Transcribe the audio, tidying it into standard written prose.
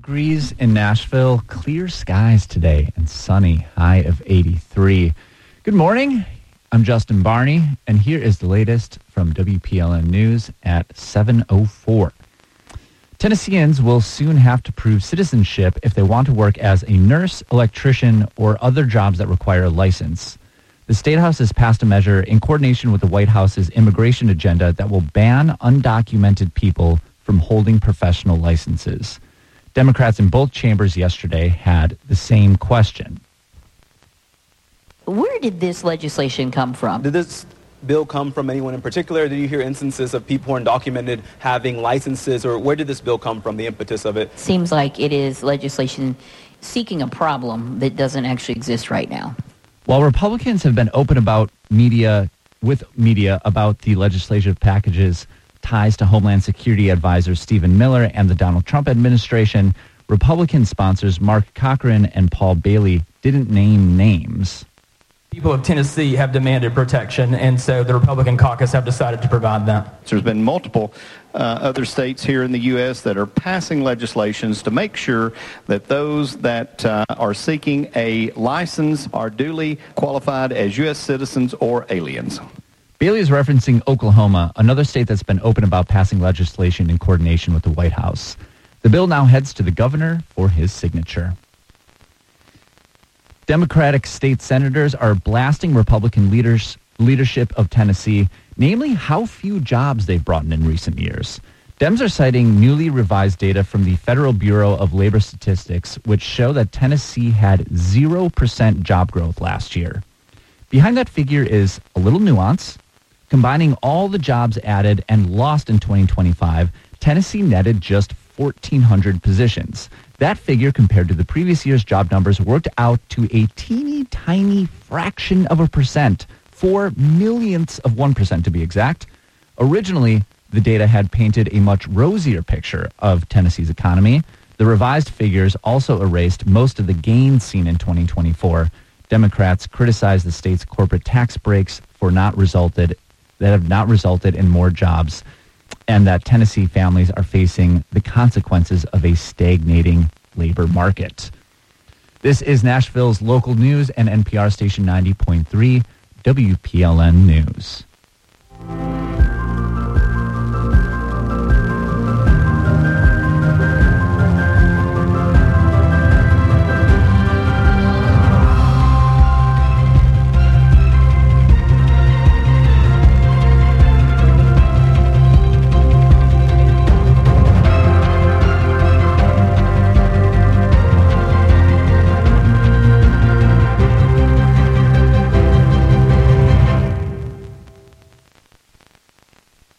degrees in Nashville, clear skies today, and sunny, high of 83. Good morning. I'm Justin Barney, and here is the latest from WPLN News at 7:04. Tennesseans will soon have to prove citizenship if they want to work as a nurse, electrician, or other jobs that require a license. The State House has passed a measure in coordination with the White House's immigration agenda that will ban undocumented people from holding professional licenses. Democrats in both chambers yesterday had the same question. Where did this legislation come from? Did this bill come from anyone in particular? Did you hear instances of people who are undocumented having licenses, or where did this bill come from, the impetus of it? Seems like it is legislation seeking a problem that doesn't actually exist right now. While Republicans have been open about media about the legislative package's ties to Homeland Security advisor Stephen Miller and the Donald Trump administration, Republican sponsors Mark Cochran and Paul Bailey didn't name names. People of Tennessee have demanded protection, and so the Republican caucus have decided to provide that. There's been multiple other states here in the U.S. that are passing legislations to make sure that those that are seeking a license are duly qualified as U.S. citizens or aliens. Bailey is referencing Oklahoma, another state that's been open about passing legislation in coordination with the White House. The bill now heads to the governor for his signature. Democratic state senators are blasting Republican leadership of Tennessee, namely how few jobs they've brought in recent years. Dems are citing newly revised data from the Federal Bureau of Labor Statistics, which show that Tennessee had 0% job growth last year. Behind that figure is a little nuance. Combining all the jobs added and lost in 2025, Tennessee netted just 1,400 positions. That figure, compared to the previous year's job numbers, worked out to a teeny tiny fraction of a percent, 4 millionths of 1% to be exact. Originally, the data had painted a much rosier picture of Tennessee's economy. The revised figures also erased most of the gains seen in 2024. Democrats criticized the state's corporate tax breaks that have not resulted in more jobs, and that Tennessee families are facing the consequences of a stagnating labor market. This is Nashville's local news and NPR station 90.3 WPLN News.